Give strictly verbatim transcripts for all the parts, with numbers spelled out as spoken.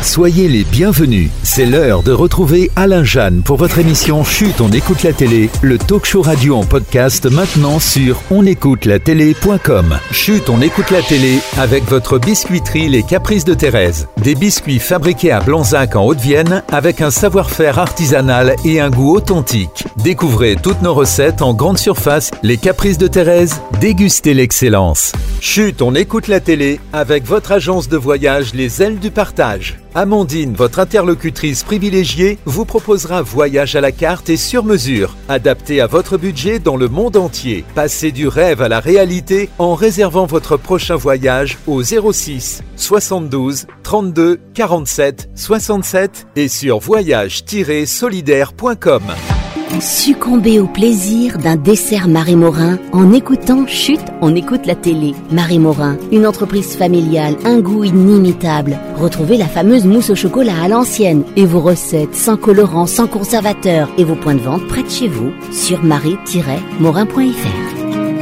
Soyez les bienvenus. C'est l'heure de retrouver Alain Jeanne pour votre émission Chut, on écoute la télé, le talk show radio en podcast maintenant sur on écoute la télé point com. Chut, on écoute la télé avec votre biscuiterie Les Caprices de Thérèse. Des biscuits fabriqués à Blanzac en Haute-Vienne avec un savoir-faire artisanal et un goût authentique. Découvrez toutes nos recettes en grande surface. Les Caprices de Thérèse, dégustez l'excellence. Chut, on écoute la télé avec votre agence de voyage Les Ailes du Partage. Amandine, votre interlocutrice privilégiée, vous proposera voyage à la carte et sur mesure, adapté à votre budget dans le monde entier. Passez du rêve à la réalité en réservant votre prochain voyage au zéro six soixante-douze trente-deux quarante-sept soixante-sept et sur voyage tiret solidaire point com. Succombez au plaisir d'un dessert Marie Morin en écoutant Chut, on écoute la télé. Marie Morin, une entreprise familiale, un goût inimitable. Retrouvez la fameuse mousse au chocolat à l'ancienne et vos recettes sans colorant, sans conservateur et vos points de vente près de chez vous sur marie tiret morin point f r.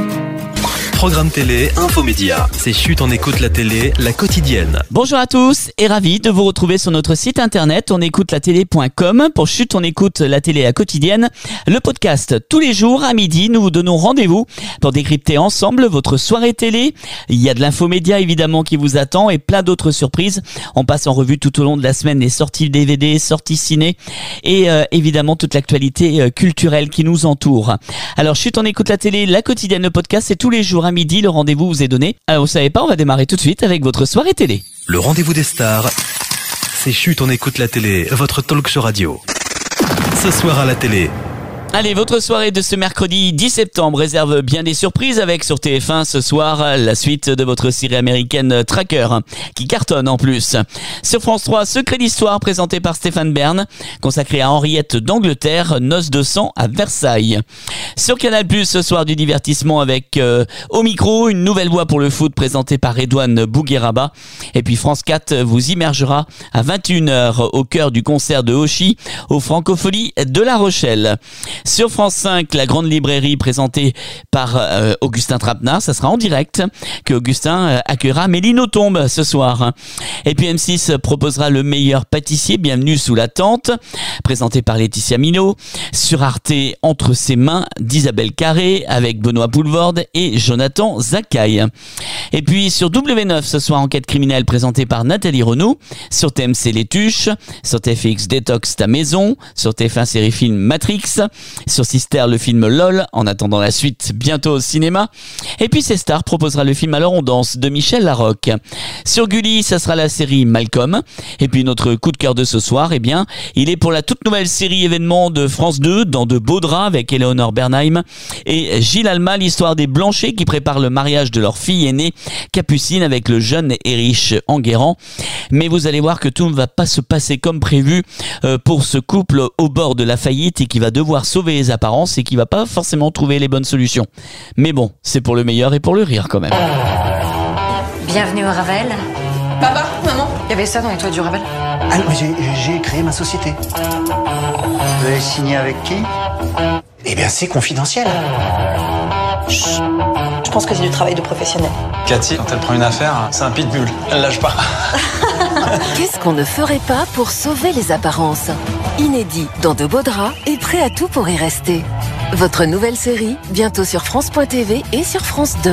Programme télé, infomédia. C'est Chut, on écoute la télé, la quotidienne. Bonjour à tous et ravi de vous retrouver sur notre site internet on écoute la télé point com pour Chut, on écoute la télé, la quotidienne. Le podcast, tous les jours à midi, nous vous donnons rendez-vous pour décrypter ensemble votre soirée télé. Il y a de l'infomédia évidemment qui vous attend et plein d'autres surprises. On passe en revue tout au long de la semaine les sorties D V D, sorties ciné et euh, évidemment toute l'actualité euh, culturelle qui nous entoure. Alors Chut, on écoute la télé, la quotidienne, le podcast, c'est tous les jours à midi, le rendez-vous vous est donné. Alors vous savez pas, on va démarrer tout de suite avec votre soirée télé. Le rendez-vous des stars, c'est Chut, on écoute la télé, votre talk show radio. Ce soir à la télé. Allez, votre soirée de ce mercredi dix septembre réserve bien des surprises avec sur T F un ce soir la suite de votre série américaine Tracker qui cartonne en plus. Sur France trois, Secret d'Histoire présenté par Stéphane Bern, consacré à Henriette d'Angleterre, Noces de sang à Versailles. Sur Canal plus, ce soir du divertissement avec euh, au micro une nouvelle voix pour le foot présentée par Redouane Bougueraba. Et puis France quatre vous immergera à vingt et une heures au cœur du concert de Hochi aux Francopholies de La Rochelle. Sur France cinq, la grande librairie présentée par euh, Augustin Trapenard, ça sera en direct que Augustin euh, accueillera Méline Autombe ce soir. Et puis M six proposera le meilleur pâtissier, bienvenue sous la tente, présenté par Laetitia Minot. Sur Arte, Entre ses mains d'Isabelle Carré avec Benoît Poulvorde et Jonathan Zakaï. Et puis sur W neuf ce soir, enquête criminelle présentée par Nathalie Renaud. Sur T M C Les Tuches, sur T F X Détox ta maison, sur T F un série film Matrix. Sur Sister, le film LOL, en attendant la suite bientôt au cinéma. Et puis C Star proposera le film Alors on danse de Michel Larocque. Sur Gulli, ça sera la série Malcolm. Et puis notre coup de cœur de ce soir, eh bien, il est pour la toute nouvelle série événement de France deux, Dans de beaux draps avec Éléonore Bernheim et Gilles Alma, l'histoire des Blanchet qui préparent le mariage de leur fille aînée Capucine avec le jeune et riche Enguerrand. Mais vous allez voir que tout ne va pas se passer comme prévu euh, pour ce couple au bord de la faillite et qui va devoir sauver les apparences et qui va pas forcément trouver les bonnes solutions. Mais bon, c'est pour le meilleur et pour le rire quand même. Bienvenue au Ravel. Papa, maman, il y avait ça dans les toits du Ravel. Ah non, j'ai, j'ai créé ma société. Vous avez signé avec qui? Eh bien, c'est confidentiel. Chut. Je pense que c'est du travail de professionnel. Cathy, quand elle prend une affaire, c'est un pitbull. Elle lâche pas. Qu'est-ce qu'on ne ferait pas pour sauver les apparences? Inédit dans de beaux draps et prêt à tout pour y rester. Votre nouvelle série, bientôt sur France point T V et sur France deux.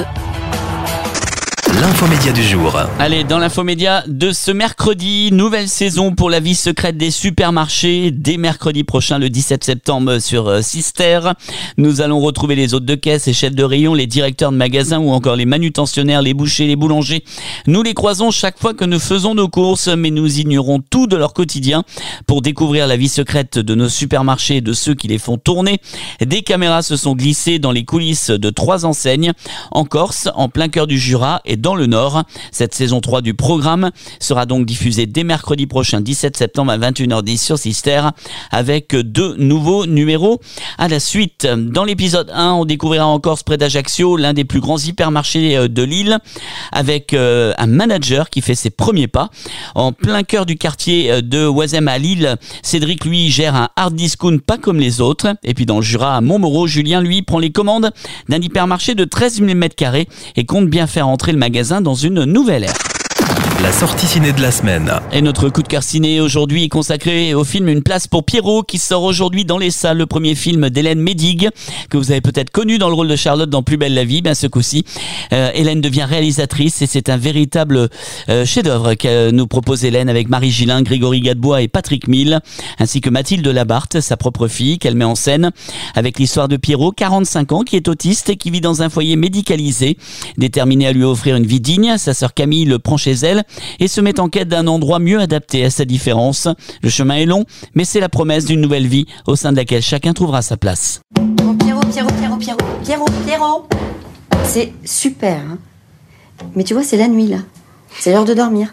L'infomédia du jour. Allez, dans l'infomédia de ce mercredi, nouvelle saison pour la vie secrète des supermarchés. Dès mercredi prochain, le dix-sept septembre sur euh, Sister. Nous allons retrouver les hôtes de caisse, les chefs de rayon, les directeurs de magasins ou encore les manutentionnaires, les bouchers, les boulangers. Nous les croisons chaque fois que nous faisons nos courses, mais nous ignorons tout de leur quotidien. Pour découvrir la vie secrète de nos supermarchés et de ceux qui les font tourner, des caméras se sont glissées dans les coulisses de trois enseignes, en Corse, en plein cœur du Jura et dans le Nord. Cette saison trois du programme sera donc diffusée dès mercredi prochain, dix-sept septembre à vingt et une heures dix sur Sister, avec deux nouveaux numéros à la suite. Dans l'épisode un, on découvrira en Corse près d'Ajaccio, l'un des plus grands hypermarchés de l'île, avec euh, un manager qui fait ses premiers pas. En plein cœur du quartier de Oisem à Lille, Cédric, lui, gère un hard discount pas comme les autres. Et puis dans le Jura, à Montmoreau, Julien, lui, prend les commandes d'un hypermarché de treize mille mètres carrés et compte bien faire entrer le magasin dans une nouvelle ère. La sortie ciné de la semaine. Et notre coup de cœur ciné aujourd'hui est consacré au film Une place pour Pierrot qui sort aujourd'hui dans les salles. Le premier film d'Hélène Médig que vous avez peut-être connu dans le rôle de Charlotte dans Plus belle la vie. Ben ce coup-ci, euh, Hélène devient réalisatrice et c'est un véritable euh, chef-d'œuvre que nous propose Hélène avec Marie Gillin, Grégory Gadebois et Patrick Mille, ainsi que Mathilde Labarthe, sa propre fille, qu'elle met en scène avec l'histoire de Pierrot, quarante-cinq ans, qui est autiste et qui vit dans un foyer médicalisé, déterminé à lui offrir une vie digne. Sa sœur Camille le prend chez elle et se met en quête d'un endroit mieux adapté à sa différence. Le chemin est long, mais c'est la promesse d'une nouvelle vie au sein de laquelle chacun trouvera sa place. Oh, Pierrot, Pierrot, Pierrot, Pierrot, Pierrot, Pierrot. C'est super, hein. Mais tu vois, c'est la nuit, là. C'est l'heure de dormir.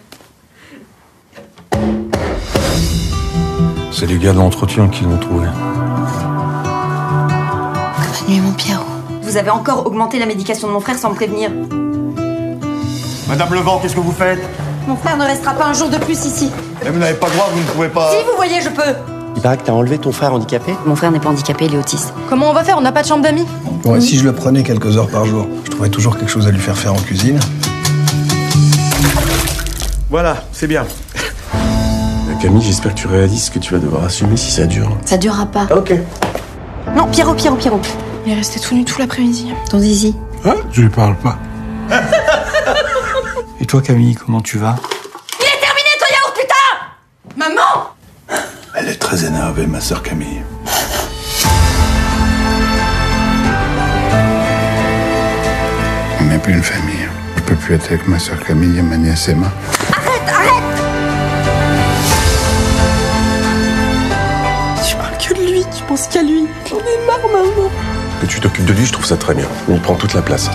C'est les gars de l'entretien qui l'ont trouvé. Bonne nuit, mon Pierrot. Vous avez encore augmenté la médication de mon frère sans me prévenir. Madame Levent, qu'est-ce que vous faites? Mon frère ne restera pas un jour de plus ici. Mais vous n'avez pas le droit, vous ne pouvez pas... Si vous voyez, je peux. Il paraît que t'as enlevé ton frère handicapé. Mon frère n'est pas handicapé, il est autiste. Comment on va faire? On n'a pas de chambre d'amis. Ouais, mmh. Si je le prenais quelques heures par jour, je trouverais toujours quelque chose à lui faire faire en cuisine. Voilà, c'est bien. Camille, j'espère que tu réalises que tu vas devoir assumer si ça dure. Ça durera pas. Ok. Non, Pierrot, Pierrot, Pierrot. Il est resté tout nu tout l'après-midi. Ton zizi. Hein? Je lui parle pas. Et toi, Camille, comment tu vas? Il est terminé, ton yaourt, putain! Maman! Elle est très énervée, ma sœur Camille. On n'est plus une famille. Je peux plus être avec ma sœur Camille et ma nièce Emma. Arrête, arrête! Tu parles que de lui, tu penses qu'à lui. J'en ai marre, maman. Que tu t'occupes de lui, je trouve ça très bien. Il prend toute la place.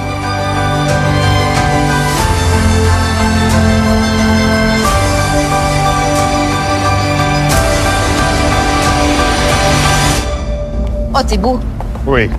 Oh, t'es beau. Oui.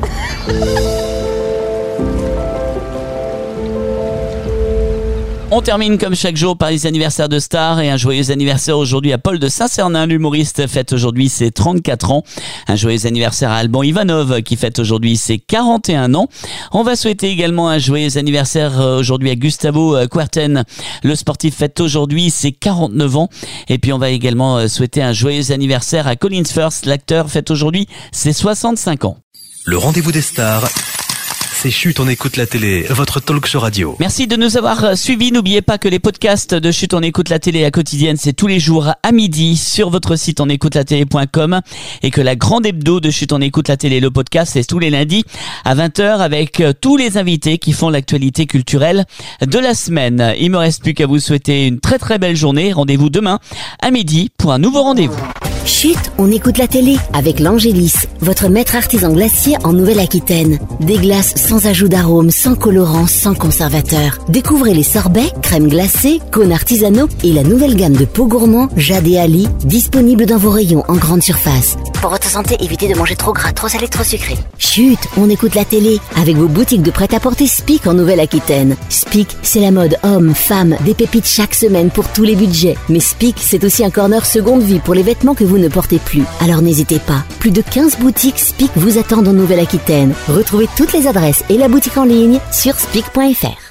On termine comme chaque jour par les anniversaires de stars et un joyeux anniversaire aujourd'hui à Paul de Saint-Cernin. L'humoriste fête aujourd'hui ses trente-quatre ans. Un joyeux anniversaire à Alban Ivanov qui fête aujourd'hui ses quarante et un ans. On va souhaiter également un joyeux anniversaire aujourd'hui à Gustavo Kuerten. Le sportif fête aujourd'hui ses quarante-neuf ans. Et puis on va également souhaiter un joyeux anniversaire à Colin Firth. L'acteur fête aujourd'hui ses soixante-cinq ans. Le rendez-vous des stars. C'est Chut, on écoute la télé, votre talk show radio. Merci de nous avoir suivis. N'oubliez pas que les podcasts de Chut, on écoute la télé à quotidienne, c'est tous les jours à midi sur votre site on écoute la télé point com et que la grande hebdo de Chut, on écoute la télé, le podcast, c'est tous les lundis à vingt heures avec tous les invités qui font l'actualité culturelle de la semaine. Il me reste plus qu'à vous souhaiter une très très belle journée. Rendez-vous demain à midi pour un nouveau rendez-vous. Chut, on écoute la télé avec l'Angélis, votre maître artisan glacier en Nouvelle-Aquitaine. Des glaces sans ajout d'arôme, sans colorant, sans conservateur. Découvrez les sorbets, crèmes glacées, cônes artisanaux et la nouvelle gamme de pots gourmands Jade et Ali, disponible dans vos rayons en grande surface. Pour votre santé, évitez de manger trop gras, trop salé, trop sucré. Chut, on écoute la télé avec vos boutiques de prêt-à-porter Spic en Nouvelle-Aquitaine. Spic, c'est la mode homme, femme, des pépites chaque semaine pour tous les budgets. Mais Spic, c'est aussi un corner seconde vie pour les vêtements que vous ne portez plus. Alors n'hésitez pas. Plus de quinze boutiques Spic vous attendent en Nouvelle-Aquitaine. Retrouvez toutes les adresses et la boutique en ligne sur spic point f r.